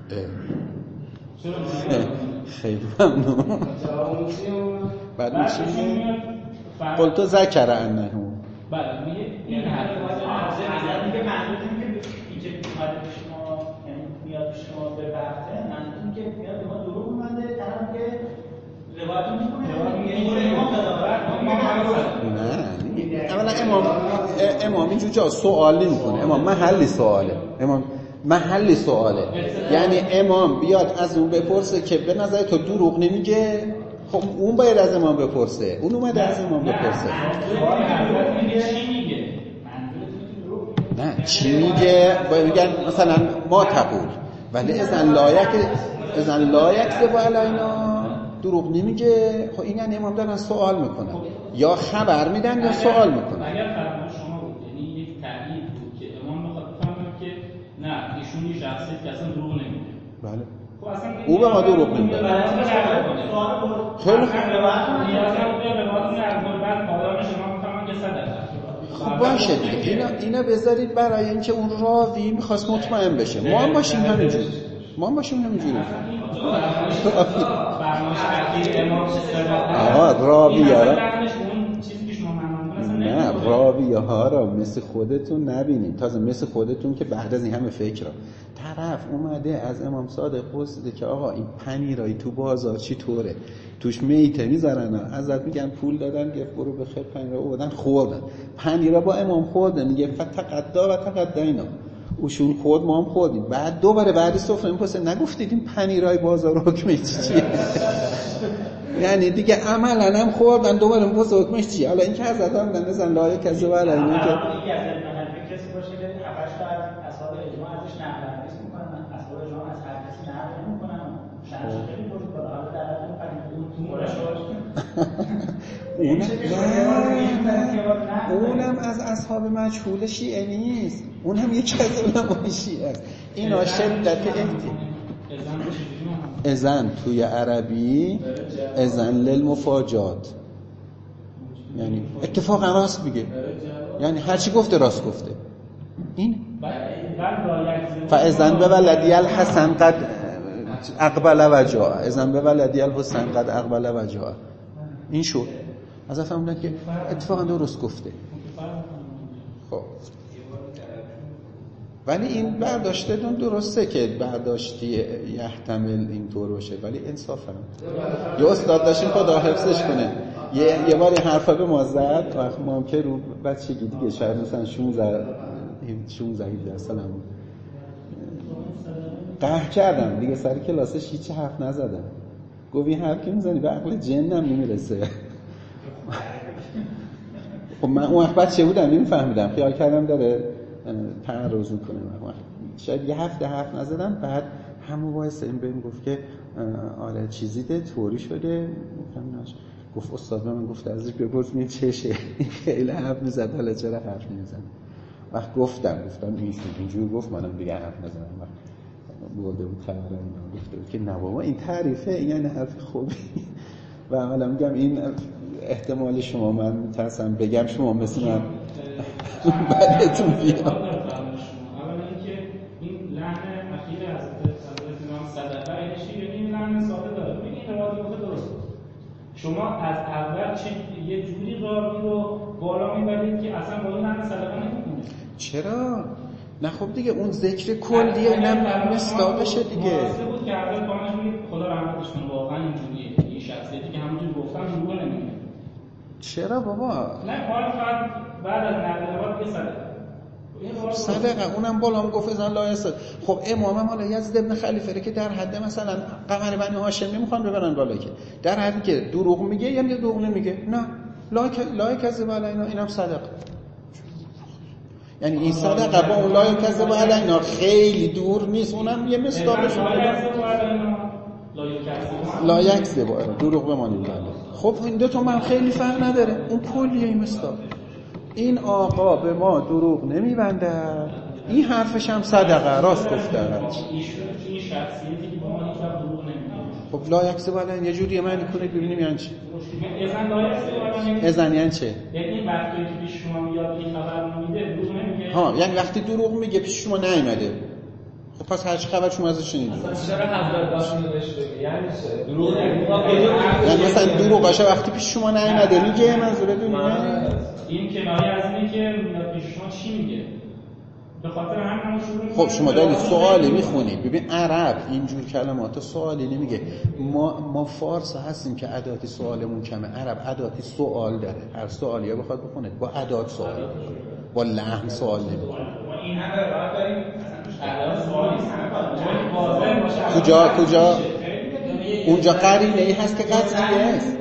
چرا؟ خیلی ممنون. بعد میشه قلت ذکر انه بله میگه این حرف میگه منظورم که اینکه اومده به شما، یعنی میاد شما به وقته، منظورم که میاد به ما دروغ اومده، طرف که روایت میکنه میگه امام نه اولا امام امام اینجور جا سوال نمیکنه، امام محلی سواله، امام محلی سواله، یعنی امام بیاد از اون بپرسه که به نظر تو دروغ نمیگه، خب اون باید از امام بپرسه، اون اومده از امام بپرسه. نه چی میگه؟ باید میگن مثلا ما تقول ولی اذن لایک اذن لایک زبا علینا، دروغ نمیگه. خب این یعنی امام دارن سوال میکنن، یا خبر میدن یا سوال میکنن. اگر فرمان شما بود یعنی یک تأیید بود که امام میخواد بفهمه که نه ایشون یه شخصیت که اصلا دروغ نمیگه. بله خب اصلا او به ما دروغ نمیگه. خیلی خب باشه دیگه، اینا اینا بذارید برای اینکه اون راوی میخواست مطمئن بشه. ما هم باشیم همینجوری، ما هم باشیم همینجوری. آها راوی ها را نه راوی ها را مثل خودتون نبینید، تازه مثل خودتون که بعد از این همه فکر را طرف اومده از امام صادق پرسیده که آقا این پنیرایی تو بازار چی طوره، توش میته میذارن، ازت میگن پول دادن گفت برو بخیر پنیر رو بدن، خوردن پنیرا با امام خوردن، میگه فتقدا و تقدینا، اوشون خورد ما هم خوردیم. بعد دوباره بعد سفره میپرسه نگفتید این پنیرای بازار حکمش چیه؟ یعنی دیگه عملا هم خوردن، دوباره میپرسه حکمش چیه. حالا این که از آدم نزن لایه کسی و علی اینه که کسی باشه که هفتش تا از اصحاب اجماع ازش نقل حدیث میکنن، اصحاب اجماع از هر کسی نقل نمیکنن، شرط خیلی وجود داره. حالا در اون اونم از اصحاب مجهول شیعه نیست، اون هم یکی از علمای شیعه است. اینا شدت اذن توی عربی اذن للمفاجات، یعنی اتفاقا راست میگه، یعنی هر چی گفته راست گفته. این فاذن به ولدی الحسن قد اقبل و جاء اذن به ولدی الحسین قد اقبل و جاء. این شد از فهمیدن که اتفاقا درست گفته. خب ولی این برداشته دون درسته که برداشتی یحتمل اینطور باشه، ولی انصافا یه استاد داشتیم خدا حفظش کنه یه یه بار حرفا به ما زد وقت ما هم که رو بچگی دیگه شاید مثلا شانزده هجده سالم قهر کردم دیگه، سر کلاسش هیچ حرف نزدم. گفت این حرف که میزنی به عقل جنم نمیرسه. خب من اون وقت بچه بودم نمیفهمیدم، خیال کردم داره تعرض میکنه. شاید یه هفته حرف نزدم، بعد همون باعث این بهم گفت که آره چیزی ده طوری شده. گفت استاد به من گفته ازش بپرس این چشه، خیلی حرف میزد حالا چرا حرف نمیزنه. وقت گفتم گفتم این شد اینجور گفت، منم دیگه حرف نزدم. وقت بوده بود خبرم گفته بود که نه بابا این تعریفه، این یعنی حرف خوبی. و حالا میگم این احتمال شما من میترسم بگم شما مثل من بعدتون بیام. اولا اینکه این لحن اخیر حضرت امام صدقه اینشی این لحن ساده داره. این روایت گفته درست بود. شما از اول چه یه جوری راوی رو بالا میبرید که اصلا با این لحن صدقه نمی‌کنید. چرا؟ نه خب دیگه اون ذکر کلیه اینم مصداقشه دیگه. واسه بود که حضرت پانش میگه خدا رحمتش کنه واقعا اینجوریه. این شخصیتی که همونجوری گفتم رو نمیگه. چرا بابا؟ نه کار فقط بعد از نقل یه صدقه. صدقه اونم بالا گفت ازن لایسته. خب امامم حالا یزید ابن خلیفه که در حد مثلا قمر بنی هاشم نمیخوان ببرن بالا، که در حدی که دروغ میگه یا دروغ نمیگه، نه لایک لایک کذب علینا اینم صدقه. یعنی این صدقه با اون لایک کذب علینا خیلی دور نیست، اونم یه مصداقش لایک کذب دروغ بمانیم. خب این دو تا من خیلی فرق نداره، اون کلیه این مصداق. این آقا به ما دروغ نمیبنده، این حرفش هم صدقه، راست گفته. این شخصیتی که با ما هیچ وقت دروغ نمیگه. خب لا یکسب علینا یه جوری معنی کنید ببینیم یعنی چی. اذن لا یکسب علینا اذن یعنی چه؟ یعنی وقتی که پیش شما میاد این خبر میده دروغ نمیگه. ها یعنی وقتی دروغ میگه پیش شما نیومده. خب پس هر چی خبر شما ازش شنیدید. چرا حضرت داشتین نوشته یعنی چه؟ دروغ یعنی مثلا دروغاشه وقتی پیش شما نیومده میگه، منظور بدونید این کنایه از اینه که پیش شما چی میگه. به خاطر همین شروع. خب شما دارید سوالی میخونید، ببین عرب اینجور کلمات سوالی نمیگه. ما ما فارس هستیم که ادات سوالمون کمه، عرب ادات سوال داره. هر سوالی یا بخواد بخونه با ادات سوال میکنه، با لحن سوال نمیکنه. این همه راحت داریم ادات سوالی هست. کجا کجا اونجا قرینه ای هست که قطعیه است.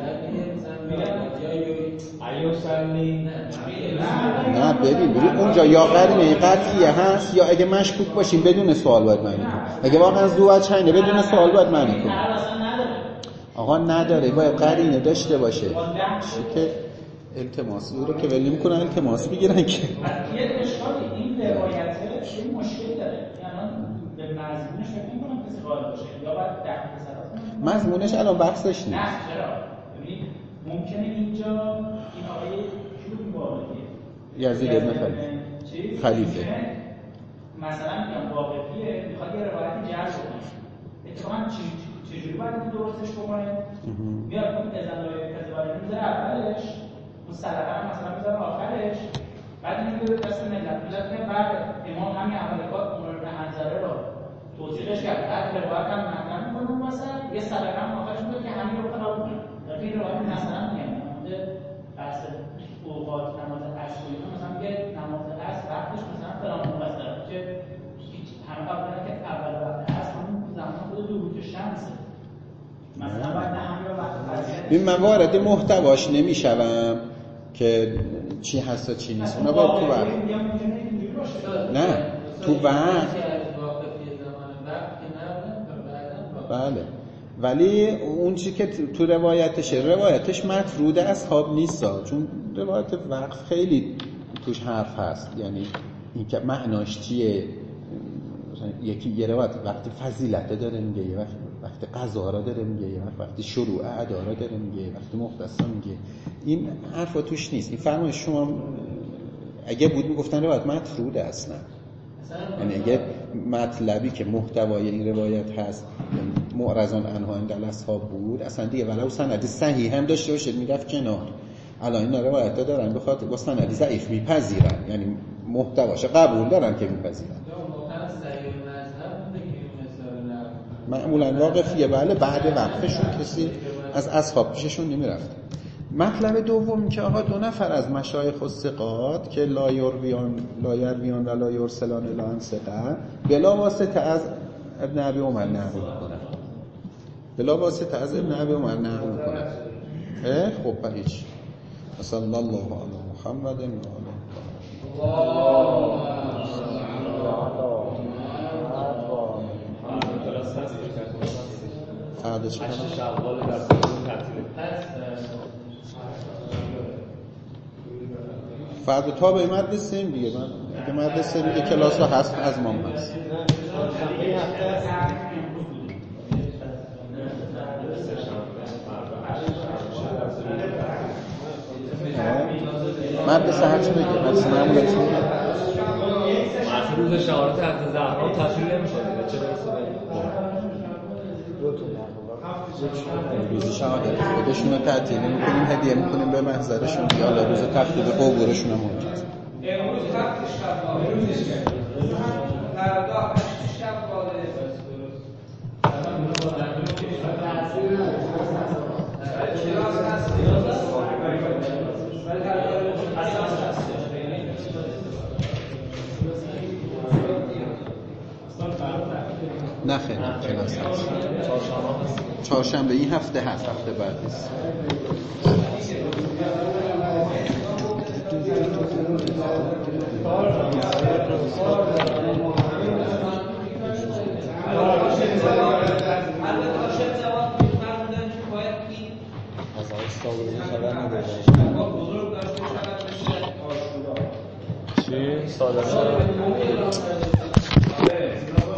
نه ببین ببین اونجا یا قرینه قطعیه هست یا اگه مشکوک باشیم بدون سوال باید معنی کنیم. اگه واقعا زوج چنده بدون سوال باید معنی کنیم. آقا نداره، باید قرینه داشته باشه. چی که التماس رو که ولی میکنن التماس بگیرن که یه اشکالی این روایته یه مشکلی داره. یعنی به مضمونش فکر می‌کنم کسی قائل باشه یا باید دقیق صدا مضمونش الان بحثش نیست. نه چرا؟ ببین ممکنه اینجا این آقای چوب واقعیه یزید ابن خلیفه مثلا میگم واقعیه میخواد یه روایتی جعل کنه، اتفاقا چجوری باید این درستش بکنه؟ میاد اون ازنای کذبالی میذاره اولش، اون صدقه هم مثلا میذاره آخرش، بعد این میگه دست ملت ملت میگه بعد امام همین اولکات اون رو منظره رو توضیحش کرد، بعد روایت هم مطرح میکنه اون واسه یه صدقه هم آخرش میگه که همین رو خراب کنه. این روایت مثلا میگم بحث اوقات نماز عصر مثلا میگه نماز عصر وقتش مثلا فلان موقع که همه قبلا که اول وقت عصر همون زمان خود طلوع شمسه. مثلا بعد همین وقت این من وارد محتواش نمیشم که چی هست و چی نیست. اونا باید تو وقت نه تو وقت بله، ولی اون چی که تو روایتشه روایتش مطرود اصحاب نیست، چون روایت وقف خیلی توش حرف هست. یعنی این که معناش چیه، یکی یه روایت وقتی فضیلت داره میگه، یه وقت وقتی قضا را داره میگه، یه وقت وقتی شروع ادا را داره میگه، وقتی مختصا میگه. این حرفا توش نیست. این فرمایش شما اگه بود میگفتن روایت مطروده اصلا. یعنی اگه مطلبی که محتوای این روایت هست معرضون عنها عند الاصحاب بود، اصلا دیگه ولو سند صحیح هم داشته باشه میرفت کنار. الان این روایت دارن بخاطر با سند ضعیف میپذیرن، یعنی محتواش قبول دارن که میپذیرن. معمولا واقفیه، بله بعد وقفشون کسی از اصحاب پیششون نمیرفت. مطلب دوم که آقا دو نفر از مشایخ الثقات که لا یرویان لا یرویان و لا یرسلان الا عن ثقه بلا واسطه از ابن ابی عمر نقل کنن، بلا واسطه از ابن ابی عمر نقل کنن. اه خب به هیچ. صلی الله علی محمد و علی فردا چه کنم؟ شوال در سال تعطیله. فردا تا به مدرسه ایم دیگه، من اگه مدرسه دیگه کلاس ها هست از ما هست. مدرسه هرچی بگه، مدرسه معمولا چی بگه؟ روز شهادت حضرت زهرا تعطیل نمیشه دیگه، چه برسه روز شهادت خودشون رو تعطیل میکنیم، هدیه میکنیم به محضرشون، یا روز تفریق قبورشون هم موجود. امروز هفت شب فردا هشت شب نه خیلی کلاس هست. چهارشنبه این هفته هست، هفته بعد نیست. از آستاگوزی خبر نداشت. چی؟ سالانه